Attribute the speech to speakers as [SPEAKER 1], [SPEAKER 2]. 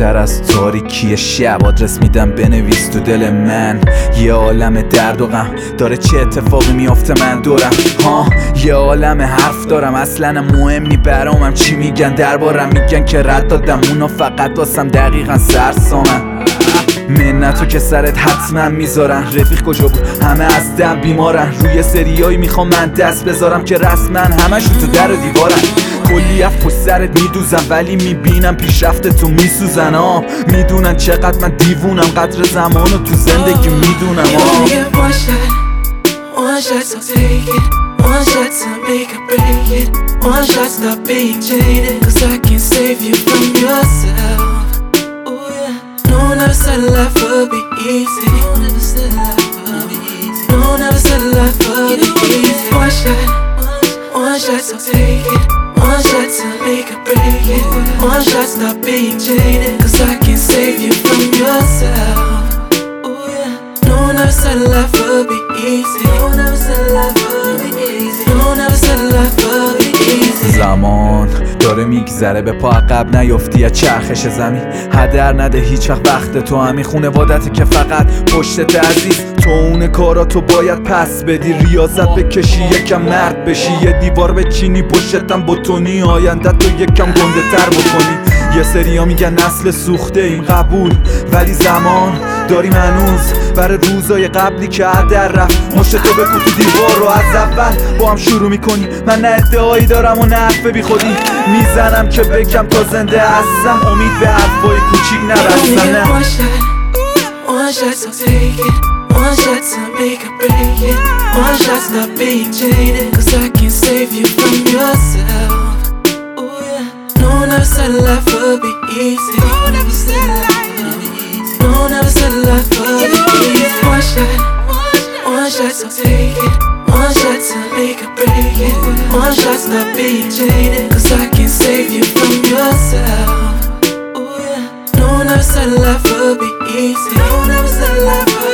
[SPEAKER 1] بهتر از تاریکی شب آدرس میدم بنویس تو دل من. یه عالم درد و غم داره چه اتفاقی میافته من دورم. یه عالم حرف دارم اصلا مهم نی برامم چی میگن دربارم. میگن که رد دادم اونا فقط واسم دقیقا سرسامن. منتو که سرت حتما میذارن. رفیق کجا بود؟ همه از دم بیمارن. روی سریایی میخوام من دست بذارم که رسما همشون تو در و دیوارن. کلی اف پشت سرت میدوزم ولی میبینم پیشرفت تو میسوزن. میدونن چقدر من دیوونم قدر زمانو تو زندگی میدونم.
[SPEAKER 2] One shot, so take it. One shot to make or break it. One shot, stop being jaded. Cause I can save you from yourself. Oh yeah. No, never said life would be easy. No, never said life would be easy. No, never said life would be easy. One shot, so take it. One shot to make or break it. One shot, stop being jaded. Cause I can save you from yourself. Oh yeah. No, never said life would be easy. No, never said life would be easy. No, never said life would be easy.
[SPEAKER 1] زمان داره میگذره به پا عقب نیفتی از چرخش زمین. هدر نده هیچ وقت تو همین خونوادتی که فقط پشتت عزیز. تو اون کاراتو باید پس بدی. ریاضت بکشی یکم مرد بشی. یه دیوار بچینی پشتم بتونی آینده تو یکم گنده تر بکنی. یه سریا میگن نسل سوخته ایم قبول ولی زمان داریم هنوز برای روزای قبلی که هدر رفت. مشت تو بکن تو دیوار رو از اول با هم شروع میکنی. من نه ادعایی دارم و نه حرف بی خودی میزنم که بگم تا زنده هستم. امید به حرفای کوچیک نبستم. نه
[SPEAKER 2] One shot, so take it. One shot to make or break it. One shot, stop being jaded. Cause I can save you from yourself. Oh yeah. No, never said life would be easy. No, never said life would be easy. No, never said life would be easy. One shot, so take it. One shot to make or break it. One shot, stop being jaded. Cause I can save you from yourself. Oh yeah. No, never said life would be easy. No, never said life would be easy.